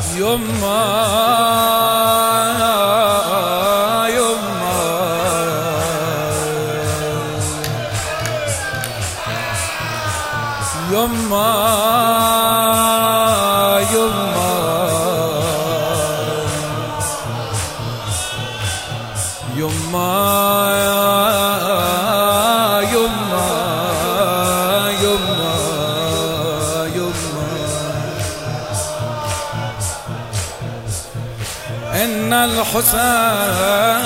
یما یما یما یما إن الحسين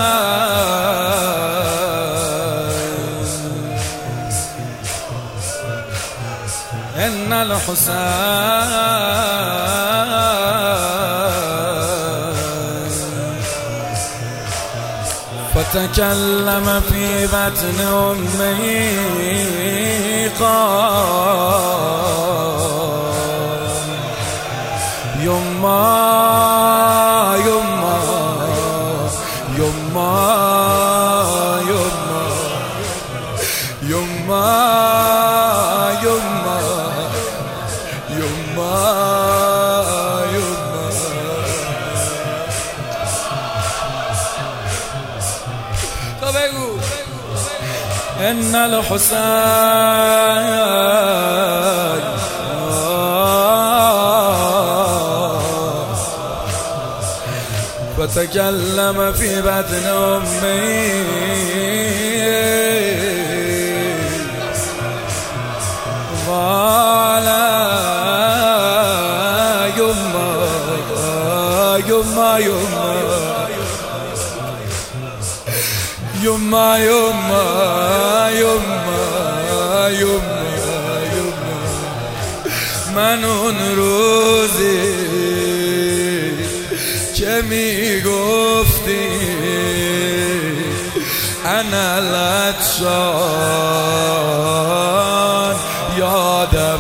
إن الحسين فتكلم في بطن أمه قال يما يما يما يما يما يما يما تو بگو إن الحسين فتكلم في بطن أمه قال يما يما يما يما يما يما يما من اون روزی که میگفتی انا العطشان یادم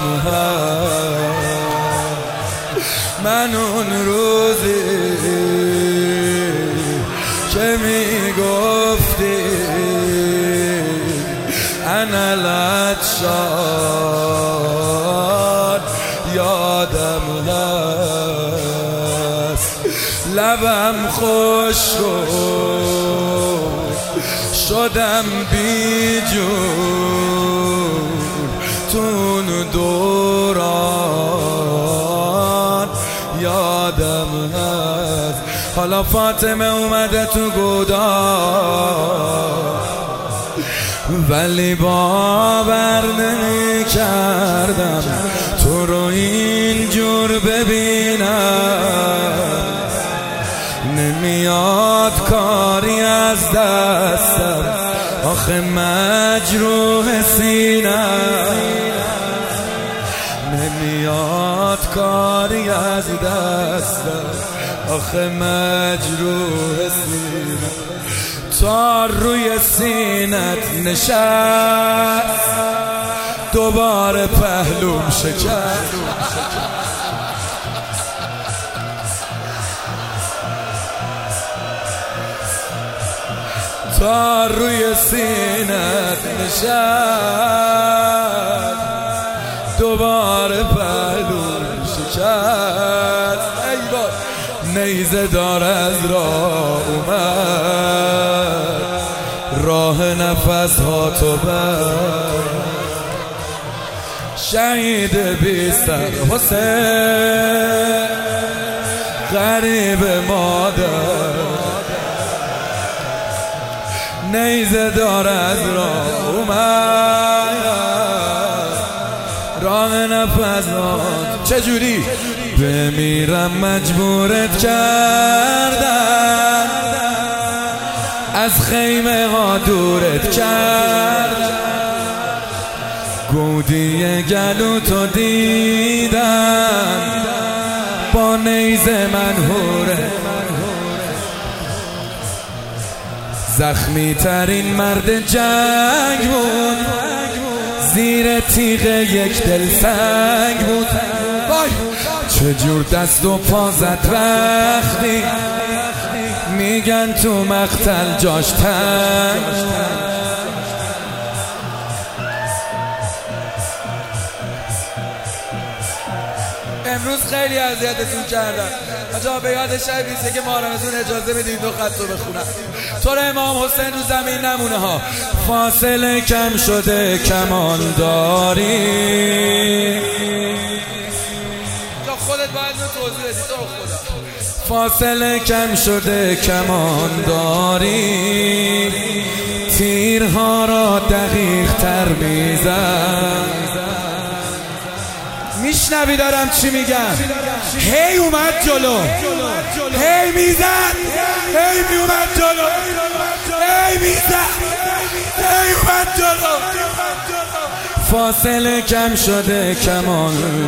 هست من اون روزی که میگفتی انا العطشان یادم هست لبم خشک شدم بی جون تون دوران یادم هست حالا فاطمه اومده تو گودال ولی باور نمی کردم تو رو اینجور ببینم نمیاد کاری از دستم آخه مجروح سینم نمیاد کاری از دستم آخه مجروح سینم تا روی سینت نشست دوباره پهلوم شکست تا روی سینت نشست دوباره پهلوم شکست ای بار نیزه دار از راه اومد راه نفس ها تو بر شهید بی سر حسین غریب مادر نیزه دار از راه اومد راه نفس ها چجوری بمیرم مجبورت کردن از خیمه ها دورت کرد گودی گلو تو دیدم با نیزه منهوره زخمی ترین مرد جنگ بود زیر تیغ یک دل سنگ بود چجور دست و پا زد وقتی میگن تو مقتل جاش تنگ امروز خیلی اذیتتون کردن. آجا به یاد شب 21 محرمتون اجازه بدید دو خط رو بخونم. طور امام حسین رو زمین نمونه ها. فاصله کم شده کمان داری. خودت باید رو توضیح بدی تو خدا. فاصله کم شده کمان داری، تیرها را دقیق تر میزن. میشنوی دارم چی میگم؟ هی اومد جلو، هی میزد، هی میومد جلو، هی میزد، هی اومد جلو. فاصله کم شده کمان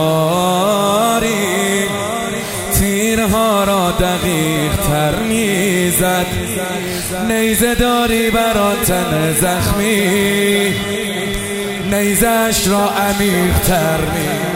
داری، تیرها را دقیق تر میزد. نیزه داری برا تن زخمی، نیزش را عمیق تر میزد.